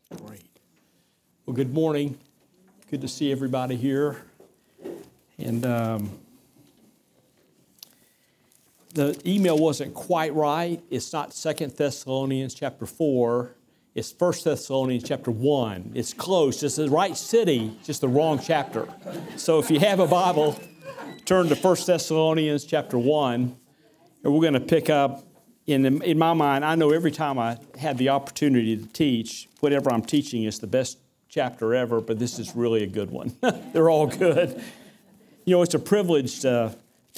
Great. Well, good morning. Good to see everybody here. And the email wasn't quite right. It's not 2 Thessalonians chapter 4. It's 1 Thessalonians chapter 1. It's close. It's the right city, just the wrong chapter. So if you have a Bible, turn to 1 Thessalonians chapter 1. And we're going to pick up, in my mind, I know every time I have the opportunity to teach, whatever I'm teaching is the best chapter ever, but this is really a good one. They're all good. You know, it's a privilege to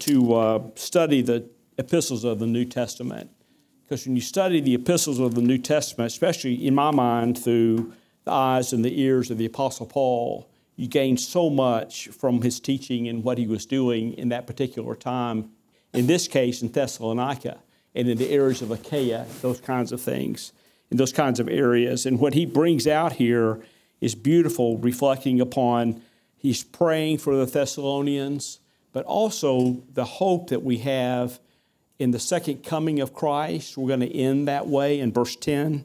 study the epistles of the New Testament. Because when you study the epistles of the New Testament, especially in my mind through the eyes and the ears of the Apostle Paul, you gain so much from his teaching and what he was doing in that particular time. In this case, in Thessalonica and in the areas of Achaia, those kinds of things, in those kinds of areas. And what he brings out here is beautiful, reflecting upon he's praying for the Thessalonians, but also the hope that we have in the second coming of Christ. We're going to end that way in verse 10.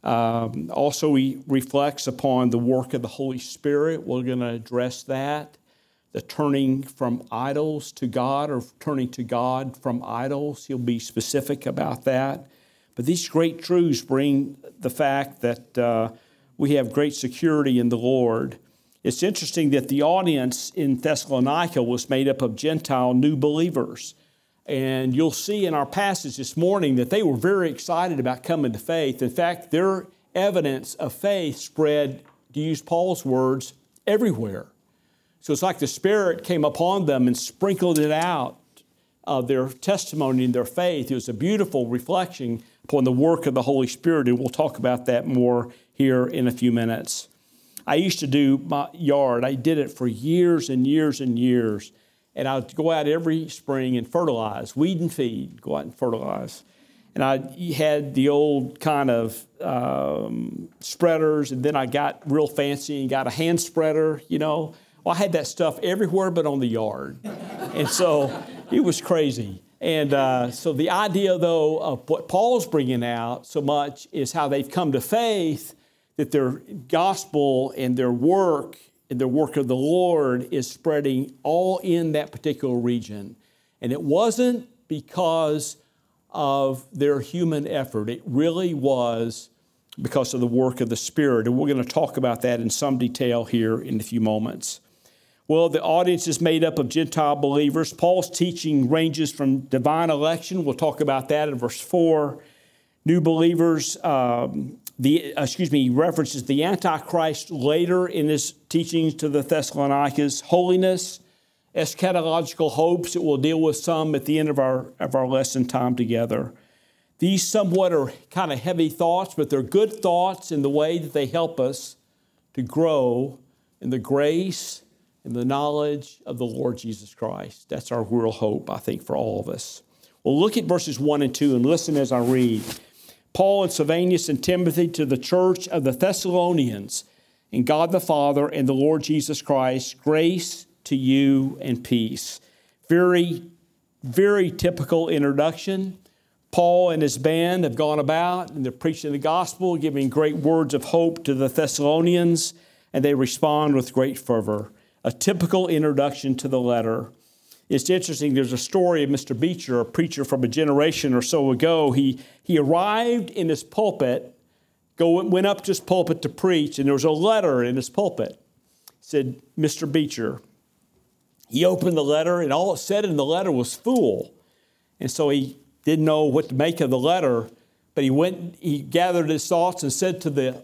Also, he reflects upon the work of the Holy Spirit. We're going to address that. The turning from idols to God, or turning to God from idols. He'll be specific about that. But these great truths bring the fact that we have great security in the Lord. It's interesting that the audience in Thessalonica was made up of Gentile new believers. And you'll see in our passage this morning that they were very excited about coming to faith. In fact, their evidence of faith spread, to use Paul's words, everywhere. So it's like the Spirit came upon them and sprinkled it out of their testimony and their faith. It was a beautiful reflection upon the work of the Holy Spirit, and we'll talk about that more here in a few minutes. I used to do my yard. I did it for years and years and years, and I'd go out every spring and fertilize, weed and feed, go out and fertilize. And I had the old kind of spreaders, and then I got real fancy and got a hand spreader, you know. Well, I had that stuff everywhere but on the yard. And so it was crazy. And so the idea, though, of what Paul's bringing out so much is how they've come to faith, that their gospel and their work of the Lord is spreading all in that particular region. And it wasn't because of their human effort. It really was because of the work of the Spirit. And we're going to talk about that in some detail here in a few moments. Well, the audience is made up of Gentile believers. Paul's teaching ranges from divine election. We'll talk about that in verse 4. New believers, he references the Antichrist later in his teachings to the Thessalonians. Holiness, eschatological hopes that we'll deal with some at the end of our lesson time together. These somewhat are kind of heavy thoughts, but they're good thoughts in the way that they help us to grow in the grace and the knowledge of the Lord Jesus Christ. That's our real hope, I think, for all of us. Well, look at verses 1 and 2 and listen as I read. Paul and Silvanus and Timothy to the church of the Thessalonians, in God the Father and the Lord Jesus Christ, grace to you and peace. Very, very typical introduction. Paul and his band have gone about and they're preaching the gospel, giving great words of hope to the Thessalonians, and they respond with great fervor. A typical introduction to the letter. It's interesting, there's a story of Mr. Beecher, a preacher from a generation or so ago. He arrived in his pulpit, went up to his pulpit to preach, and there was a letter in his pulpit. It said, Mr. Beecher. He opened the letter, and all it said in the letter was fool. And so he didn't know what to make of the letter, but he gathered his thoughts and said to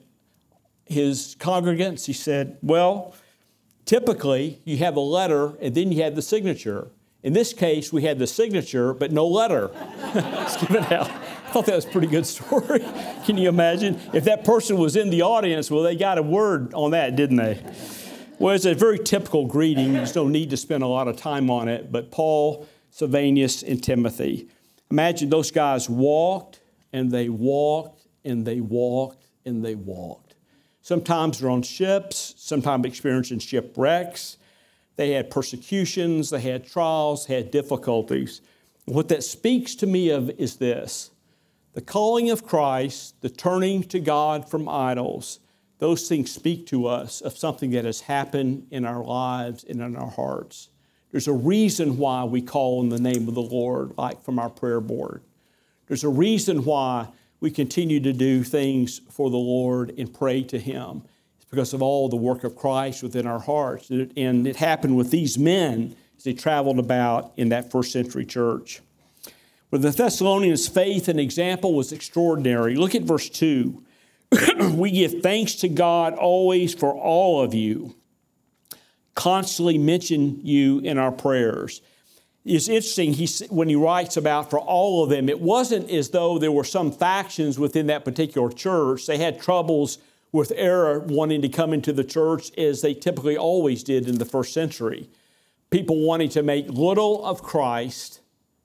his congregants, he said, well, typically, you have a letter, and then you have the signature. In this case, we had the signature, but no letter. Let's give it out. I thought that was a pretty good story. Can you imagine? If that person was in the audience, well, they got a word on that, didn't they? Well, it's a very typical greeting. There's no need to spend a lot of time on it. But Paul, Silvanus, and Timothy. Imagine those guys walked, and they walked, and they walked, and they walked. Sometimes they're on ships, sometimes experiencing shipwrecks. They had persecutions, they had trials, they had difficulties. What that speaks to me of is this: the calling of Christ, the turning to God from idols, those things speak to us of something that has happened in our lives and in our hearts. There's a reason why we call on the name of the Lord, like from our prayer board. There's a reason why we continue to do things for the Lord and pray to Him. It's because of all the work of Christ within our hearts. And it happened with these men as they traveled about in that first century church. For the Thessalonians' faith and example was extraordinary. Look at verse 2. We give thanks to God always for all of you, constantly mention you in our prayers. It's interesting, when he writes about for all of them, it wasn't as though there were some factions within that particular church. They had troubles with error wanting to come into the church, as they typically always did in the first century. People wanting to make little of Christ,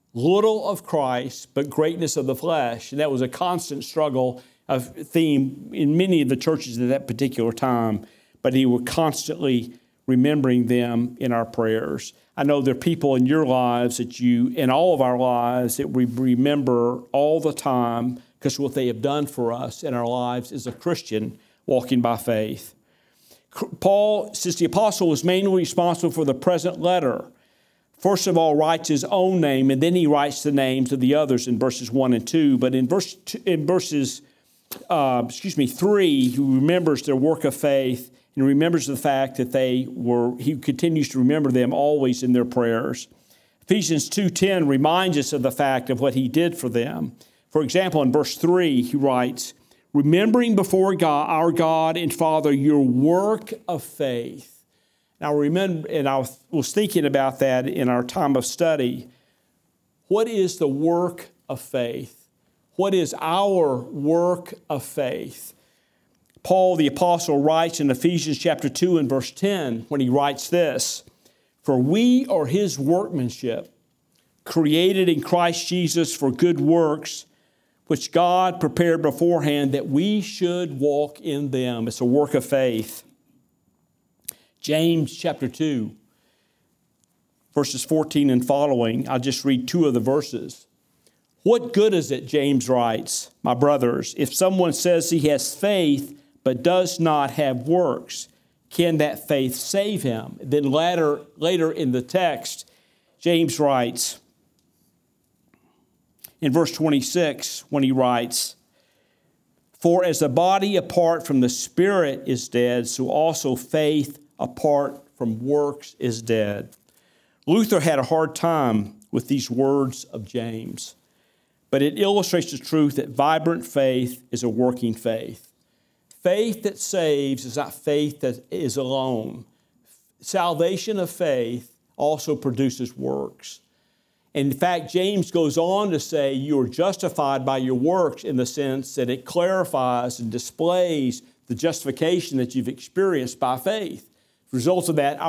but greatness of the flesh. And that was a constant struggle of theme in many of the churches at that particular time. But he was constantly remembering them in our prayers. I know there are people in your lives in all of our lives, that we remember all the time because what they have done for us in our lives as a Christian walking by faith. Paul, since the apostle was mainly responsible for the present letter, first of all writes his own name, and then he writes the names of the others in verses 1 and 2. But in verses 3, he remembers their work of faith and remembers the fact that he continues to remember them always in their prayers. Ephesians 2:10 reminds us of the fact of what he did for them. For example, in verse 3, he writes, remembering before God, our God and Father, your work of faith. Now remember, and I was thinking about that in our time of study. What is the work of faith? What is our work of faith? Paul the apostle writes in Ephesians chapter 2 and verse 10 when he writes this, for we are his workmanship, created in Christ Jesus for good works, which God prepared beforehand that we should walk in them. It's a work of faith. James chapter 2, verses 14 and following. I'll just read 2 of the verses. What good is it, James writes, my brothers, if someone says he has faith but does not have works? Can that faith save him? Then later in the text, James writes, in verse 26, when he writes, for as the body apart from the spirit is dead, so also faith apart from works is dead. Luther had a hard time with these words of James, but it illustrates the truth that vibrant faith is a working faith. Faith that saves is not faith that is alone. Salvation of faith also produces works. In fact, James goes on to say you are justified by your works in the sense that it clarifies and displays the justification that you've experienced by faith. As a result of that,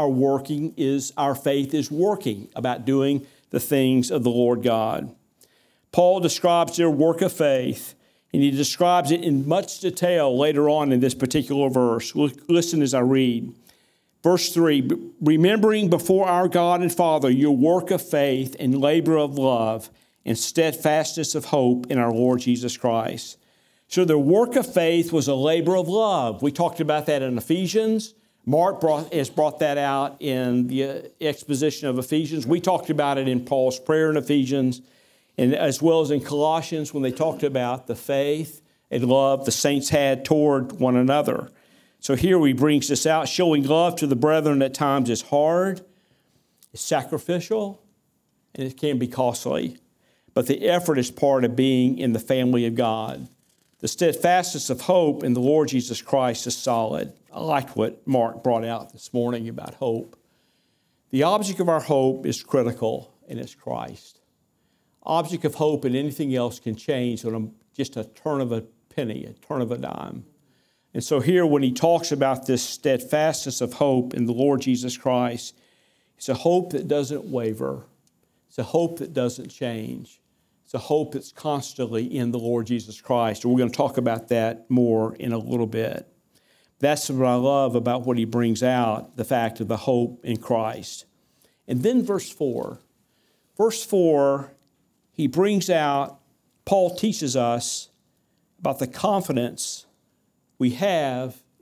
our faith is working about doing the things of the Lord God. Paul describes their work of faith, and he describes it in much detail later on in this particular verse. Listen as I read. Verse 3, remembering before our God and Father your work of faith and labor of love and steadfastness of hope in our Lord Jesus Christ. So their work of faith was a labor of love. We talked about that in Ephesians. Mark has brought that out in the exposition of Ephesians. We talked about it in Paul's prayer in Ephesians, and as well as in Colossians when they talked about the faith and love the saints had toward one another. So here he brings this out. Showing love to the brethren at times is hard, it's sacrificial, and it can be costly. But the effort is part of being in the family of God. The steadfastness of hope in the Lord Jesus Christ is solid. I liked what Mark brought out this morning about hope. The object of our hope is critical, and it's Christ. Object of hope and anything else can change on just a turn of a penny, a turn of a dime. And so here when he talks about this steadfastness of hope in the Lord Jesus Christ, it's a hope that doesn't waver. It's a hope that doesn't change. It's a hope that's constantly in the Lord Jesus Christ. And we're going to talk about that more in a little bit. That's what I love about what he brings out, the fact of the hope in Christ. And then verse 4. Verse 4, he brings out, Paul teaches us about the confidence we have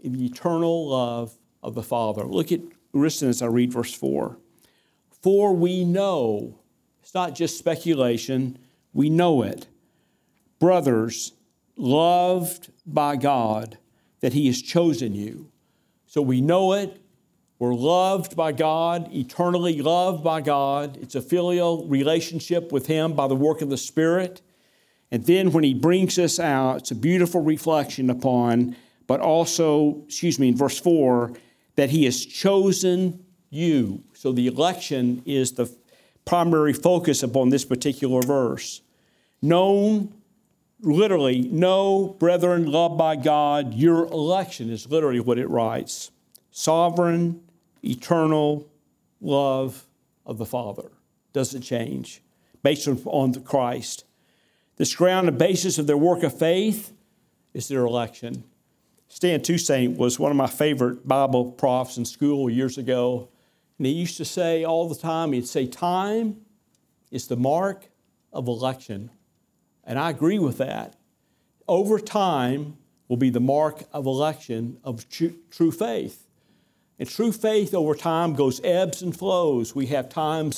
in the eternal love of the Father. Listen as I read verse 4. For we know, it's not just speculation, we know it. Brothers, loved by God, that He has chosen you. So we know it. We're loved by God, eternally loved by God. It's a filial relationship with Him by the work of the Spirit. And then when He brings us out, it's a beautiful reflection upon, but also, in verse 4, that He has chosen you. So the election is the primary focus upon this particular verse. Known, literally, know, brethren, loved by God, your election is literally what it writes. Sovereign, eternal love of the Father. Doesn't change. Based on Christ. This ground and basis of their work of faith is their election. Stan Toussaint was one of my favorite Bible profs in school years ago. And he used to say all the time, he'd say, time is the mark of election. And I agree with that. Over time will be the mark of election of true faith. And true faith over time goes ebbs and flows. We have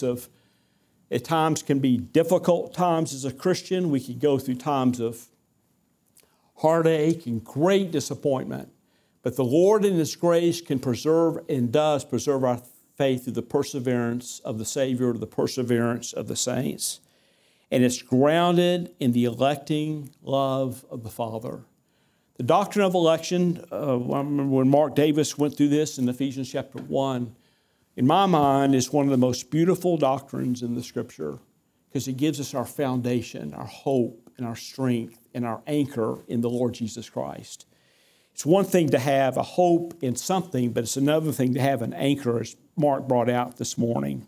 at times can be difficult times as a Christian. We can go through times of heartache and great disappointment. But the Lord in His grace can preserve and does preserve our faith through the perseverance of the Savior, the perseverance of the saints. And it's grounded in the electing love of the Father. The doctrine of election, I remember when Mark Davis went through this in Ephesians chapter 1, in my mind is one of the most beautiful doctrines in the Scripture because it gives us our foundation, our hope, and our strength, and our anchor in the Lord Jesus Christ. It's one thing to have a hope in something, but it's another thing to have an anchor, as Mark brought out this morning.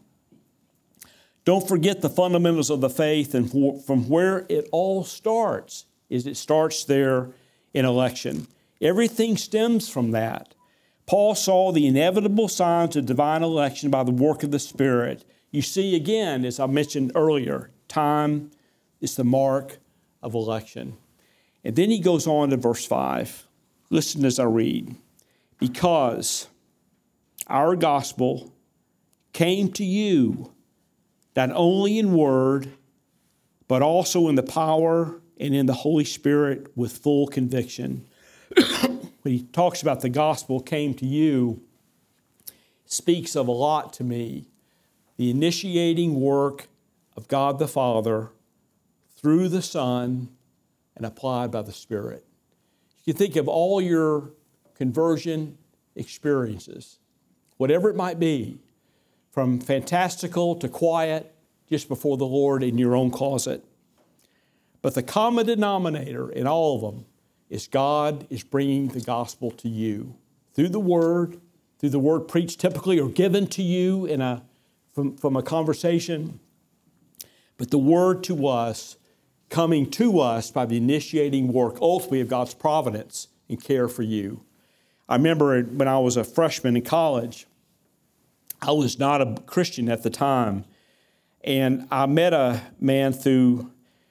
Don't forget the fundamentals of the faith, and from where it all starts is it starts there in election. Everything stems from that. Paul saw the inevitable signs of divine election by the work of the Spirit. You see, again, as I mentioned earlier, time is the mark of election. And then he goes on to verse 5. Listen as I read. Because our gospel came to you not only in word, but also in the power and in the Holy Spirit with full conviction. When he talks about the gospel came to you, it speaks of a lot to me. The initiating work of God the Father through the Son and applied by the Spirit. You can think of all your conversion experiences, whatever it might be, from fantastical to quiet, just before the Lord in your own closet. But the common denominator in all of them is God is bringing the gospel to you through the Word preached typically or given to you from a conversation, but the Word to us, coming to us by the initiating work, ultimately, of God's providence and care for you. I remember when I was a freshman in college, I was not a Christian at the time, and I met a man through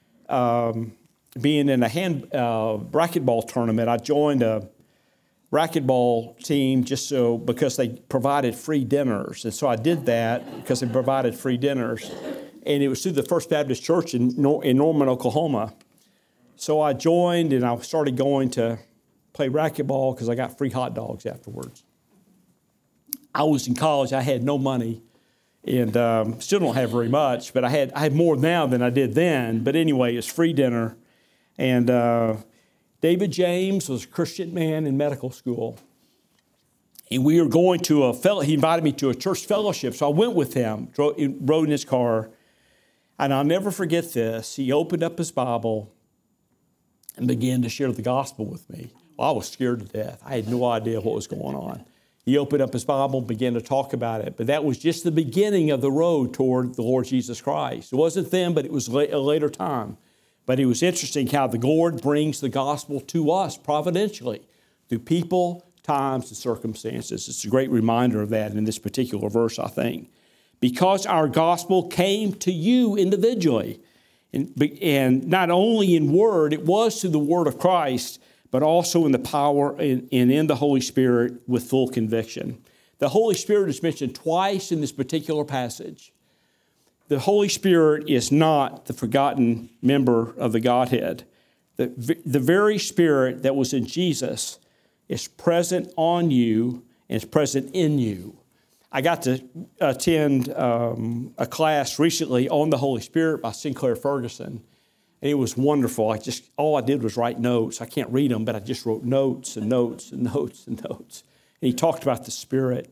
being in a racquetball tournament. I joined a racquetball team because they provided free dinners, and so I did that because they provided free dinners. And it was through the First Baptist Church in Norman, Oklahoma. So I joined, and I started going to play racquetball because I got free hot dogs afterwards. I was in college. I had no money, and still don't have very much, but I had more now than I did then. But anyway, it's free dinner. And David James was a Christian man in medical school. And we were going to he invited me to a church fellowship, so I went with him, rode in his car. And I'll never forget this. He opened up his Bible and began to share the gospel with me. Well, I was scared to death. I had no idea what was going on. He opened up his Bible and began to talk about it. But that was just the beginning of the road toward the Lord Jesus Christ. It wasn't then, but it was a later time. But it was interesting how the Lord brings the gospel to us providentially through people, times, and circumstances. It's a great reminder of that in this particular verse, I think. Because our gospel came to you individually. And not only in word, it was through the word of Christ, but also in the power and in the Holy Spirit with full conviction. The Holy Spirit is mentioned twice in this particular passage. The Holy Spirit is not the forgotten member of the Godhead. The very Spirit that was in Jesus is present on you and is present in you. I got to attend a class recently on the Holy Spirit by Sinclair Ferguson, and it was wonderful. All I did was write notes. I can't read them, but I just wrote notes and notes and notes and notes. And he talked about the Spirit.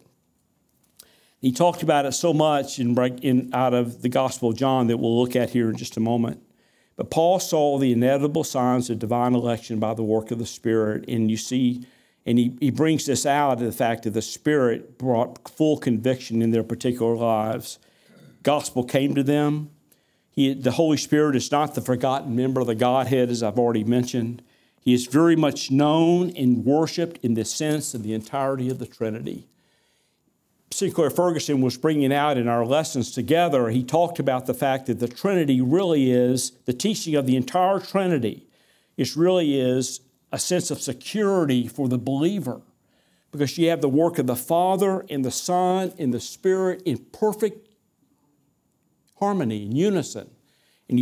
He talked about it so much out of the Gospel of John that we'll look at here in just a moment. But Paul saw the inevitable signs of divine election by the work of the Spirit, and you see, and he brings this out of the fact that the Spirit brought full conviction in their particular lives. Gospel came to them. The Holy Spirit is not the forgotten member of the Godhead, as I've already mentioned. He is very much known and worshiped in the sense of the entirety of the Trinity. Sinclair Ferguson was bringing out in our lessons together, he talked about the fact that the Trinity really is, the teaching of the entire Trinity, it really is a sense of security for the believer, because you have the work of the Father and the Son and the Spirit in perfect harmony, in unison. And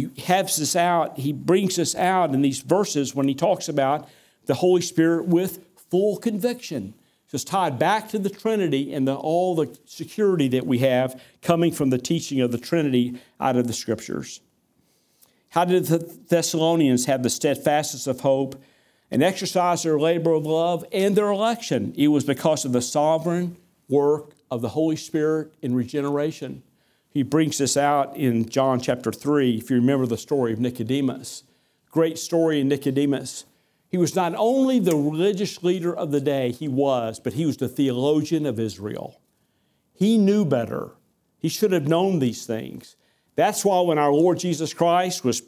he brings this out in these verses when he talks about the Holy Spirit with full conviction. It's tied back to the Trinity and all the security that we have coming from the teaching of the Trinity out of the Scriptures. How did the Thessalonians have the steadfastness of hope and exercise their labor of love and their election? It was because of the sovereign work of the Holy Spirit in regeneration. He brings this out in John chapter 3, if you remember the story of Nicodemus. Great story in Nicodemus. He was not only the religious leader of the day, but he was the theologian of Israel. He knew better. He should have known these things. That's why when our Lord Jesus Christ was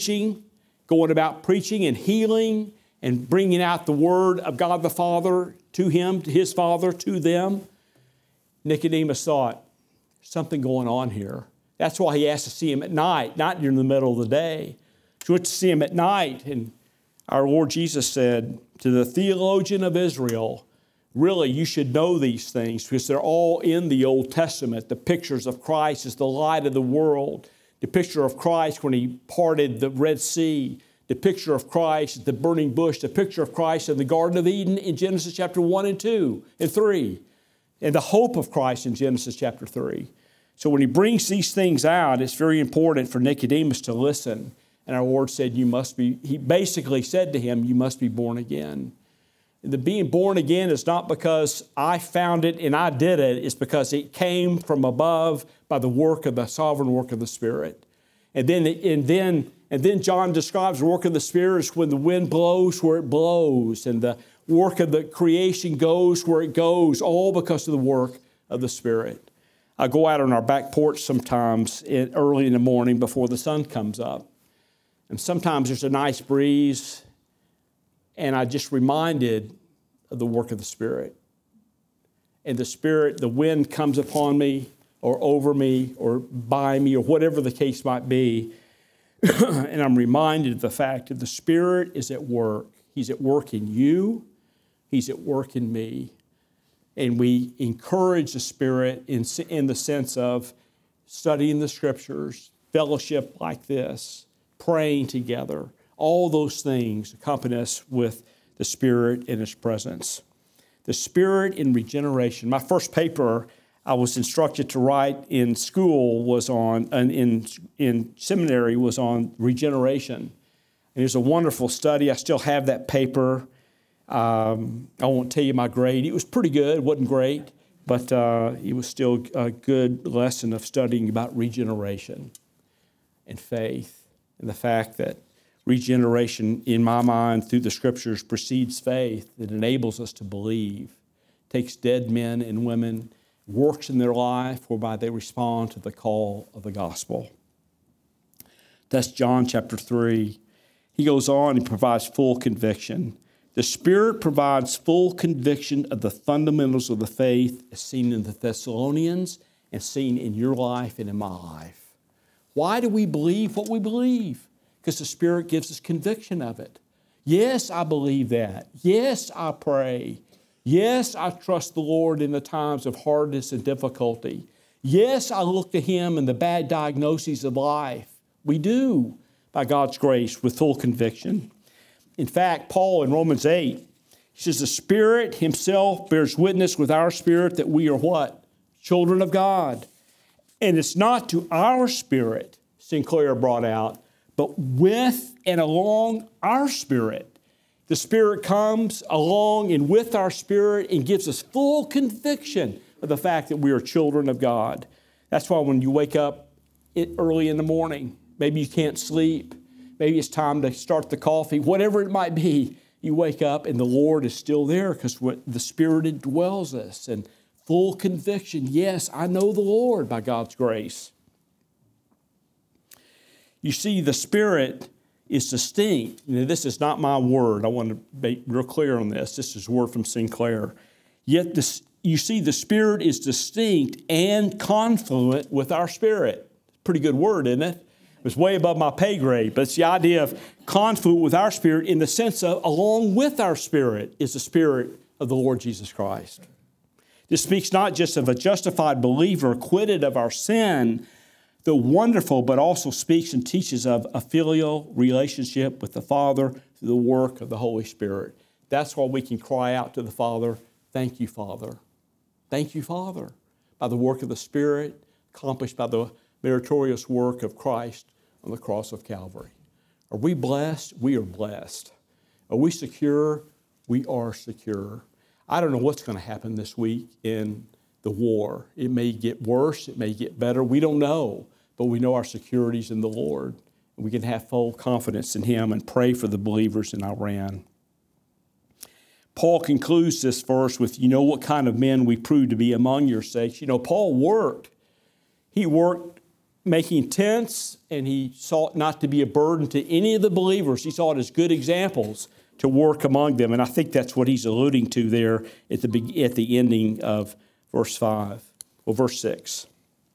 going about preaching and healing and bringing out the word of God the Father to him, to his Father, to them, Nicodemus thought, something going on here. That's why he asked to see him at night, not in the middle of the day. He went to see him at night, and our Lord Jesus said to the theologian of Israel, really, you should know these things because they're all in the Old Testament. The pictures of Christ as the light of the world, the picture of Christ when he parted the Red Sea, the picture of Christ at the burning bush, the picture of Christ in the Garden of Eden in Genesis chapter 1 and 2 and 3, and the hope of Christ in Genesis chapter 3. So when he brings these things out, it's very important for Nicodemus to listen. And our Lord said, he basically said to him, you must be born again. And the being born again is not because I found it and I did it. It's because it came from above by the sovereign work of the Spirit. And then John describes the work of the Spirit as when the wind blows where it blows and the work of the creation goes where it goes, all because of the work of the Spirit. I go out on our back porch sometimes early in the morning before the sun comes up. And sometimes there's a nice breeze, and I just reminded of the work of the Spirit. And the Spirit, the wind comes upon me or over me or by me or whatever the case might be. And I'm reminded of the fact that the Spirit is at work. He's at work in you. He's at work in me. And we encourage the Spirit in the sense of studying the Scriptures, fellowship like this, praying together. All those things accompany us with the Spirit in His presence. The Spirit in regeneration. My first paper I was instructed to write in school in seminary was on regeneration. And it was a wonderful study. I still have that paper. I won't tell you my grade. It was pretty good. It wasn't great, but it was still a good lesson of studying about regeneration and faith. And the fact that regeneration, in my mind, through the Scriptures, precedes faith. It enables us to believe, takes dead men and women, works in their life whereby they respond to the call of the gospel. That's John chapter 3. He goes on and provides full conviction. The Spirit provides full conviction of the fundamentals of the faith as seen in the Thessalonians and seen in your life and in my life. Why do we believe what we believe? Because the Spirit gives us conviction of it. Yes, I believe that. Yes, I pray. Yes, I trust the Lord in the times of hardness and difficulty. Yes, I look to Him in the bad diagnoses of life. We do, by God's grace, with full conviction. In fact, Paul in Romans 8, he says, the Spirit Himself bears witness with our spirit that we are what? Children of God. And it's not to our spirit, Sinclair brought out, but with and along our spirit. The Spirit comes along and with our spirit and gives us full conviction of the fact that we are children of God. That's why when you wake up early in the morning, maybe you can't sleep, maybe it's time to start the coffee, whatever it might be, you wake up and the Lord is still there because the Spirit indwells us. And full conviction, yes, I know the Lord by God's grace. You see, the Spirit is distinct. This is not my word. I want to be real clear on this. This is a word from Sinclair. Yet you see, the Spirit is distinct and confluent with our spirit. Pretty good word, isn't it? It was way above my pay grade, but it's the idea of confluent with our spirit in the sense of along with our spirit is the Spirit of the Lord Jesus Christ. This speaks not just of a justified believer acquitted of our sin, though wonderful, but also speaks and teaches of a filial relationship with the Father through the work of the Holy Spirit. That's why we can cry out to the Father, thank you, Father. Thank you, Father, by the work of the Spirit accomplished by the meritorious work of Christ on the cross of Calvary. Are we blessed? We are blessed. Are we secure? We are secure. I don't know what's going to happen this week in the war. It may get worse. It may get better. We don't know. But we know our security is in the Lord. And we can have full confidence in Him and pray for the believers in Iran. Paul concludes this verse with, you know what kind of men we prove to be among your sakes. You know, Paul worked. He worked making tents, and he sought not to be a burden to any of the believers. He saw it as good examples to work among them. And I think that's what he's alluding to there at the ending of verse 5, or verse 6.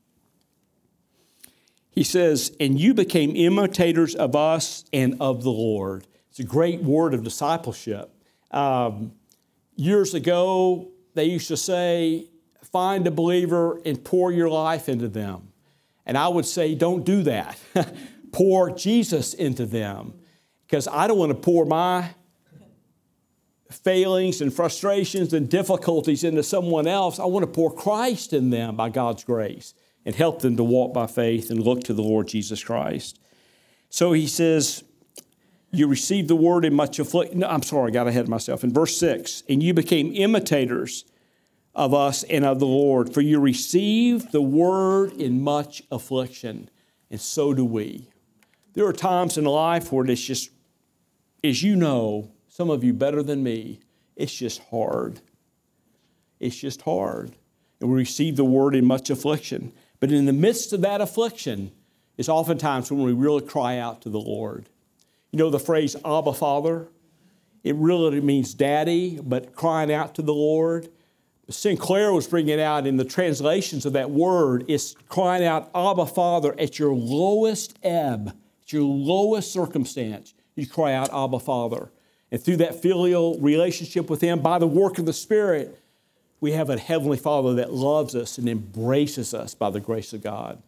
He says, and you became imitators of us and of the Lord. It's a great word of discipleship. Years ago, they used to say, find a believer and pour your life into them. And I would say, don't do that. Pour Jesus into them. Because I don't want to pour my failings and frustrations and difficulties into someone else. I want to pour Christ in them by God's grace and help them to walk by faith and look to the Lord Jesus Christ. So he says, you received the word in much affliction. No, I'm sorry, I got ahead of myself. In verse 6, and you became imitators of us and of the Lord, for you received the word in much affliction, and so do we. There are times in life where it's just, as you know, some of you better than me, it's just hard. It's just hard. And we receive the word in much affliction. But in the midst of that affliction is oftentimes when we really cry out to the Lord. You know the phrase, Abba, Father? It really means daddy, but crying out to the Lord. Sinclair was bringing it out in the translations of that word. It's crying out, Abba, Father, at your lowest ebb, at your lowest circumstance. You cry out, Abba, Father. And through that filial relationship with Him, by the work of the Spirit, we have a Heavenly Father that loves us and embraces us by the grace of God.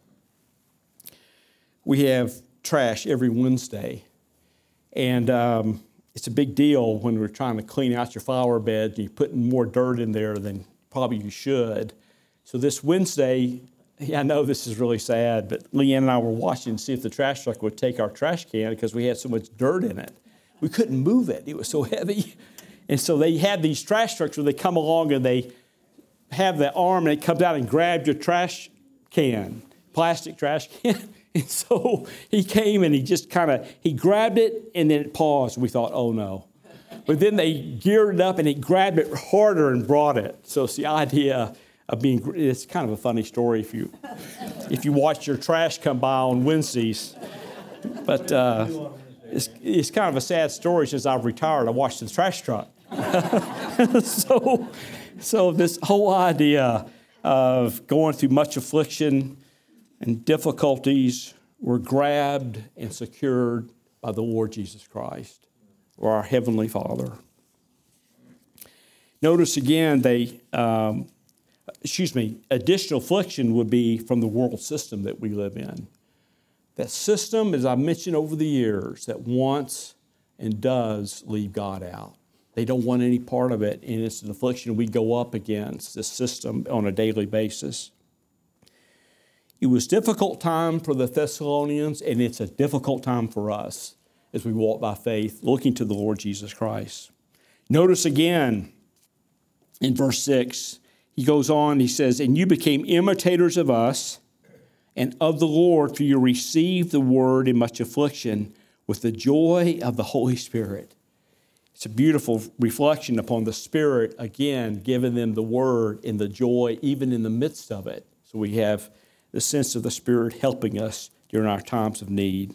We have trash every Wednesday. And it's a big deal when we're trying to clean out your flower bed and you're putting more dirt in there than probably you should. So this Wednesday, I know this is really sad, but Leanne and I were watching to see if the trash truck would take our trash can because we had so much dirt in it. We couldn't move it. It was so heavy. And so they had these trash trucks where they come along and they have the arm and it comes out and grabs your trash can, plastic trash can. And so he came and he grabbed it and then it paused. We thought, oh no. But then they geared it up and he grabbed it harder and brought it. So it's the idea of it's kind of a funny story if you watch your trash come by on Wednesdays. But it's kind of a sad story since I've retired. I watched the trash truck. So this whole idea of going through much affliction and difficulties were grabbed and secured by the Lord Jesus Christ. or our Heavenly Father. Notice again, additional affliction would be from the world system that we live in. That system, as I mentioned over the years, that wants and does leave God out. They don't want any part of it, and it's an affliction we go up against, this system, on a daily basis. It was a difficult time for the Thessalonians, and it's a difficult time for us as we walk by faith, looking to the Lord Jesus Christ. Notice again in verse 6, he goes on, he says, "And you became imitators of us and of the Lord, for you received the word in much affliction with the joy of the Holy Spirit." It's a beautiful reflection upon the Spirit, again, giving them the word and the joy, even in the midst of it. So we have the sense of the Spirit helping us during our times of need.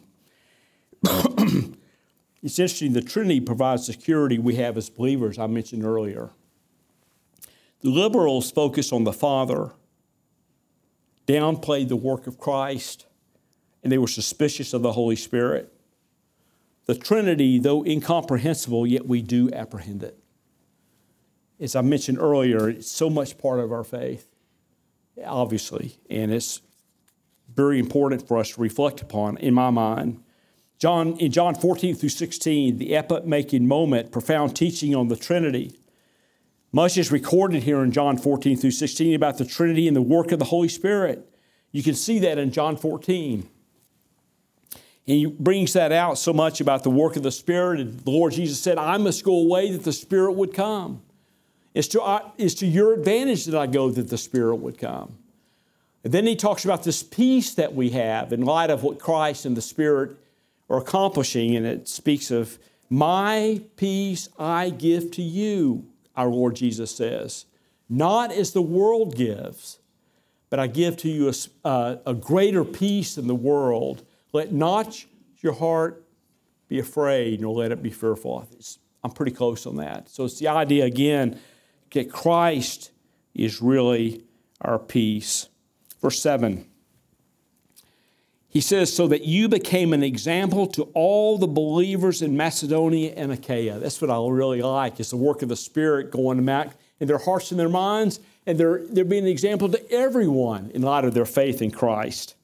It's interesting, the Trinity provides security we have as believers, I mentioned earlier. The liberals focus on the Father, downplayed the work of Christ, and they were suspicious of the Holy Spirit. The Trinity, though incomprehensible, yet we do apprehend it. As I mentioned earlier, it's so much part of our faith, obviously, and it's very important for us to reflect upon, in my mind. In John 14 through 16, the epoch-making moment, profound teaching on the Trinity. Much is recorded here in John 14 through 16 about the Trinity and the work of the Holy Spirit. You can see that in John 14. And he brings that out so much about the work of the Spirit. And the Lord Jesus said, "I must go away that the Spirit would come. It's to your advantage that I go that the Spirit would come." And then he talks about this peace that we have in light of what Christ and the Spirit are accomplishing. And it speaks of, "My peace I give to you," our Lord Jesus says. "Not as the world gives, but I give to you a greater peace than the world. Let not your heart be afraid, nor let it be fearful." I'm pretty close on that. So it's the idea, again, that Christ is really our peace. Verse 7. He says, "So that you became an example to all the believers in Macedonia and Achaia." That's what I really like, is the work of the Spirit going back in their hearts and their minds, and they're being an example to everyone in light of their faith in Christ.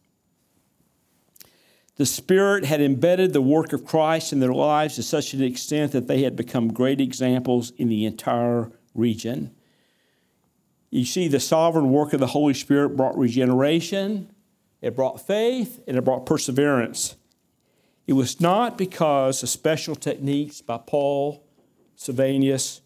The Spirit had embedded the work of Christ in their lives to such an extent that they had become great examples in the entire region. You see, the sovereign work of the Holy Spirit brought regeneration, it brought faith, and it brought perseverance. It was not because of special techniques by Paul, Silvanus,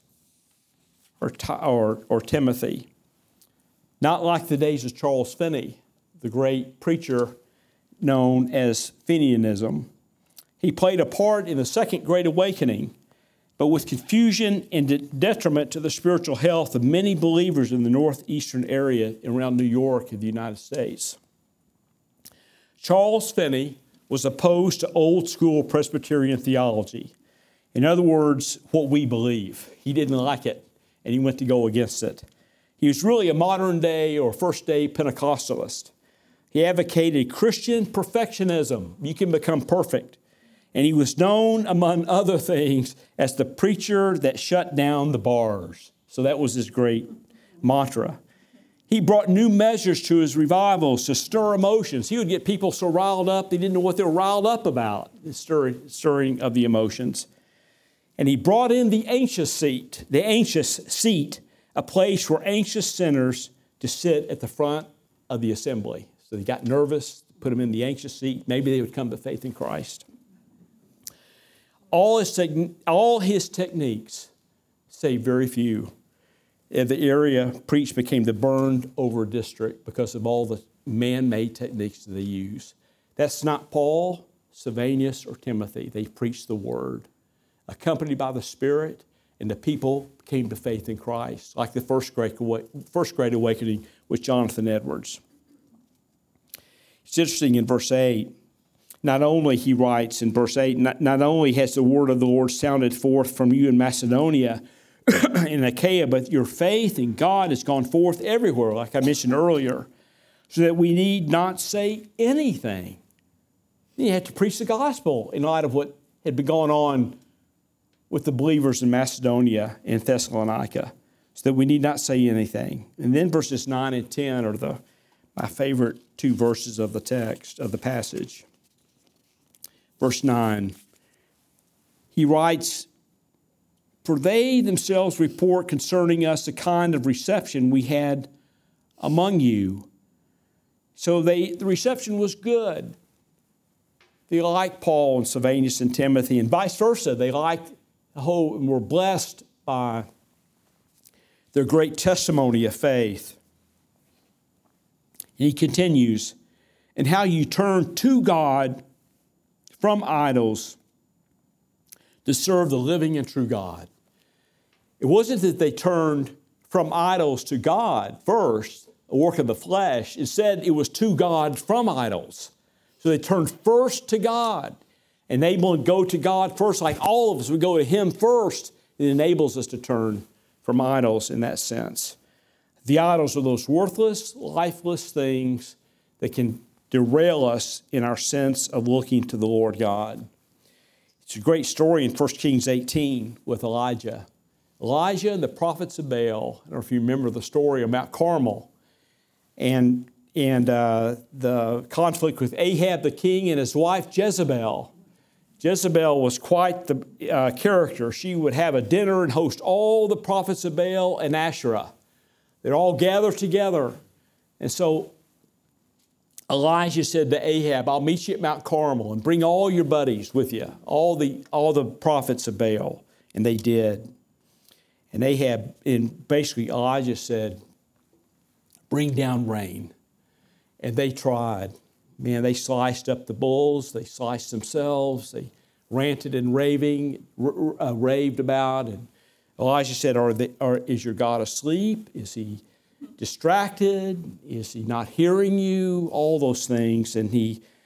or Timothy. Not like the days of Charles Finney, the great preacher known as Finianism. He played a part in the Second Great Awakening, but with confusion and detriment to the spiritual health of many believers in the northeastern area around New York in the United States. Charles Finney was opposed to old school Presbyterian theology. In other words, what we believe. He didn't like it, and he went to go against it. He was really a modern day or first day Pentecostalist. He advocated Christian perfectionism. You can become perfect. And he was known, among other things, as the preacher that shut down the bars. So that was his great mantra. He brought new measures to his revivals to stir emotions. He would get people so riled up, they didn't know what they were riled up about, the stirring of the emotions. And he brought in the anxious seat, a place for anxious sinners to sit at the front of the assembly. So they got nervous, put them in the anxious seat. Maybe they would come to faith in Christ. All his techniques save very few. The area preached became the burned over district because of all the man-made techniques that they use. That's not Paul, Silvanus, or Timothy. They preached the word, accompanied by the Spirit, and the people came to faith in Christ, like the first great awakening with Jonathan Edwards. It's interesting in verse 8. Not only, he writes in verse 8, not only has the word of the Lord sounded forth from you in Macedonia and Achaia, but your faith in God has gone forth everywhere, like I mentioned earlier, so that we need not say anything. You had to preach the gospel in light of what had been going on with the believers in Macedonia and Thessalonica, so that we need not say anything. And then verses 9 and 10 are my favorite two verses of the text, of the passage. Verse 9, he writes, "For they themselves report concerning us the kind of reception we had among you." So the reception was good. They liked Paul and Silvanus and Timothy, and vice versa. They liked the whole and were blessed by their great testimony of faith. And he continues, "And how you turn to God from idols to serve the living and true God." It wasn't that they turned from idols to God first, a work of the flesh. Instead, it was to God from idols. So they turned first to God, and they will go to God first, like all of us. We go to Him first. It enables us to turn from idols in that sense. The idols are those worthless, lifeless things that can derail us in our sense of looking to the Lord God. It's a great story in 1 Kings 18 with Elijah. Elijah and the prophets of Baal. I don't know if you remember the story of Mount Carmel and the conflict with Ahab the king and his wife Jezebel. Jezebel was quite the character. She would have a dinner and host all the prophets of Baal and Asherah. They'd all gather together. And so Elijah said to Ahab, "I'll meet you at Mount Carmel and bring all your buddies with you, all the prophets of Baal." And they did. And basically Elijah said, "Bring down rain." And they tried. Man, they sliced up the bulls. They sliced themselves. They ranted and raved about. And Elijah said, "Is your God asleep? Is he distracted? Is he not hearing you?" All those things. And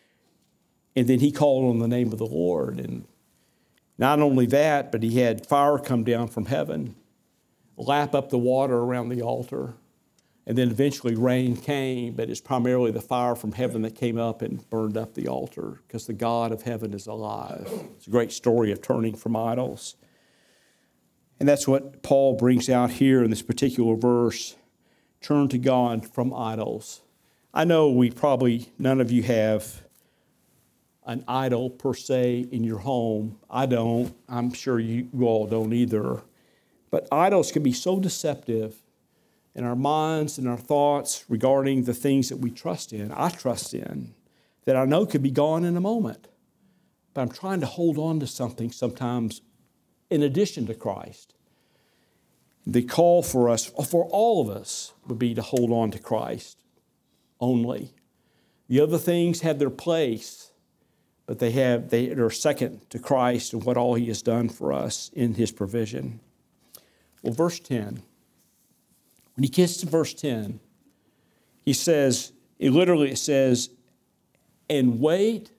then he called on the name of the Lord. And not only that, but he had fire come down from heaven, lap up the water around the altar. And then eventually rain came, but it's primarily the fire from heaven that came up and burned up the altar because the God of heaven is alive. It's a great story of turning from idols. And that's what Paul brings out here in this particular verse. Turn to God from idols. I know none of you have an idol per se in your home. I don't. I'm sure you all don't either. But idols can be so deceptive in our minds and our thoughts regarding the things that we trust in, I trust in, that I know could be gone in a moment. But I'm trying to hold on to something sometimes in addition to Christ. The call for us, for all of us, would be to hold on to Christ only. The other things have their place, but they are second to Christ and what all He has done for us in His provision. Well, verse 10. When he gets to verse 10, he says, it says, "And wait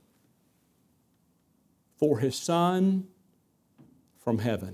for His Son from heaven."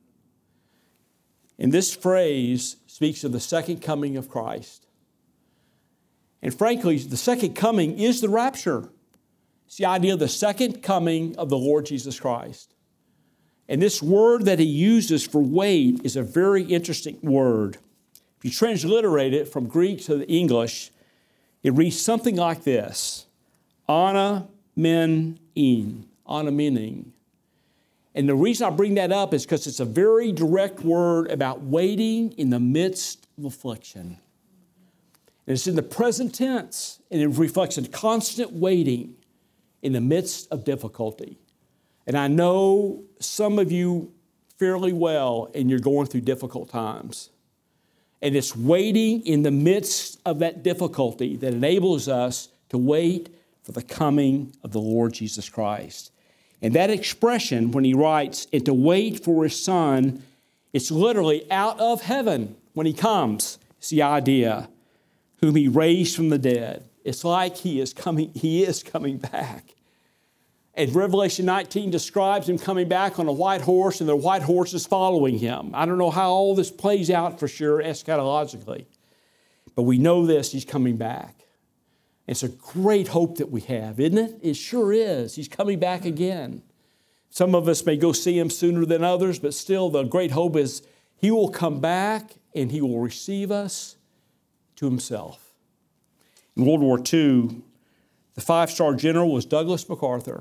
And this phrase speaks of the second coming of Christ. And frankly, the second coming is the rapture. It's the idea of the second coming of the Lord Jesus Christ. And this word that he uses for wait is a very interesting word. If you transliterate it from Greek to English, it reads something like this: ana men in, ana meaning. And the reason I bring that up is because it's a very direct word about waiting in the midst of affliction. And it's in the present tense, and it reflects a constant waiting in the midst of difficulty. And I know some of you fairly well, and you're going through difficult times. And it's waiting in the midst of that difficulty that enables us to wait for the coming of the Lord Jesus Christ. And that expression, when he writes, "and to wait for His Son," it's literally out of heaven when He comes. It's the idea, whom He raised from the dead. It's like He is coming back. And Revelation 19 describes Him coming back on a white horse, and the white horse is following Him. I don't know how all this plays out for sure eschatologically, but we know this, He's coming back. It's a great hope that we have, isn't it? It sure is. He's coming back again. Some of us may go see him sooner than others, but still the great hope is he will come back and he will receive us to himself. In World War II, the 5-star general was Douglas MacArthur.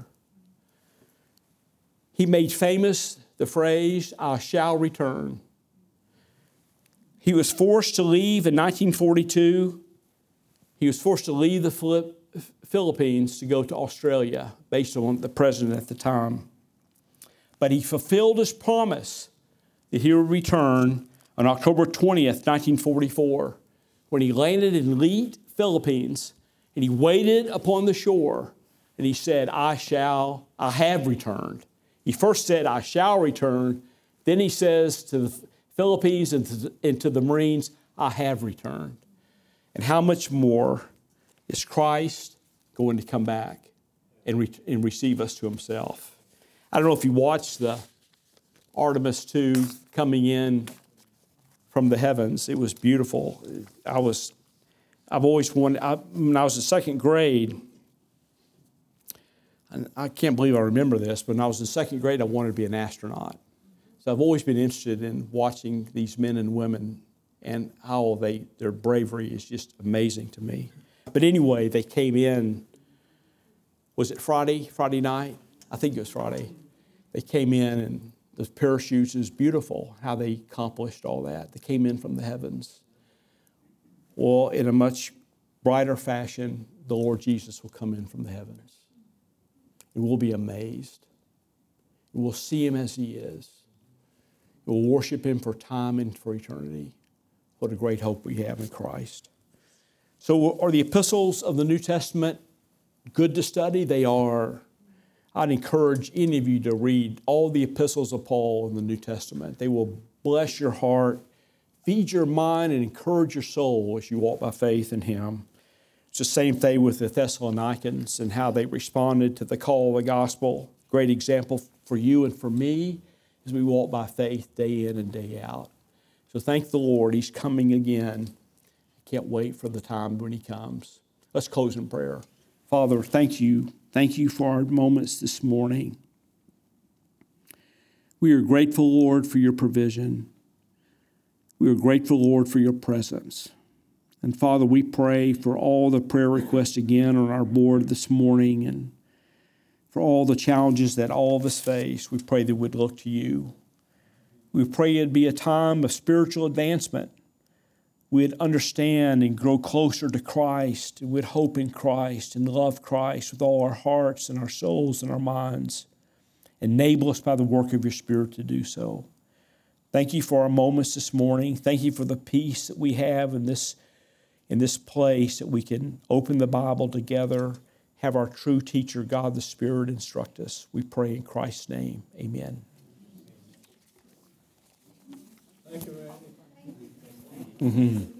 He made famous the phrase, "I shall return." He was forced to leave in 1942. He was forced to leave the Philippines to go to Australia based on the president at the time. But he fulfilled his promise that he would return on October 20th, 1944, when he landed in Leyte, Philippines, and he waited upon the shore, and he said, I have returned. He first said, I shall return. Then he says to the Philippines and to the Marines, I have returned. And how much more is Christ going to come back and receive us to himself? I don't know if you watched the Artemis II coming in from the heavens. It was beautiful. I've always wanted, when I was in second grade, and I can't believe I remember this, but when I was in second grade, I wanted to be an astronaut. So I've always been interested in watching these men and women and how their bravery is just amazing to me. But anyway, they came in, was it Friday night? I think it was Friday. They came in and the parachutes, it was beautiful how they accomplished all that. They came in from the heavens. Well, in a much brighter fashion, the Lord Jesus will come in from the heavens. And we'll be amazed. We'll see him as he is. We'll worship him for time and for eternity. What a great hope we have in Christ. So are the epistles of the New Testament good to study? They are. I'd encourage any of you to read all the epistles of Paul in the New Testament. They will bless your heart, feed your mind, and encourage your soul as you walk by faith in him. It's the same thing with the Thessalonians and how they responded to the call of the gospel. Great example for you and for me as we walk by faith day in and day out. So thank the Lord, he's coming again. I can't wait for the time when he comes. Let's close in prayer. Father, thank you. Thank you for our moments this morning. We are grateful, Lord, for your provision. We are grateful, Lord, for your presence. And Father, we pray for all the prayer requests again on our board this morning and for all the challenges that all of us face. We pray that we'd look to you. We pray it'd be a time of spiritual advancement. We'd understand and grow closer to Christ. We'd hope in Christ and love Christ with all our hearts and our souls and our minds. Enable us by the work of your Spirit to do so. Thank you for our moments this morning. Thank you for the peace that we have in this place, that we can open the Bible together, have our true teacher, God the Spirit, instruct us. We pray in Christ's name. Amen. Thank you, Randy. Mm-hmm.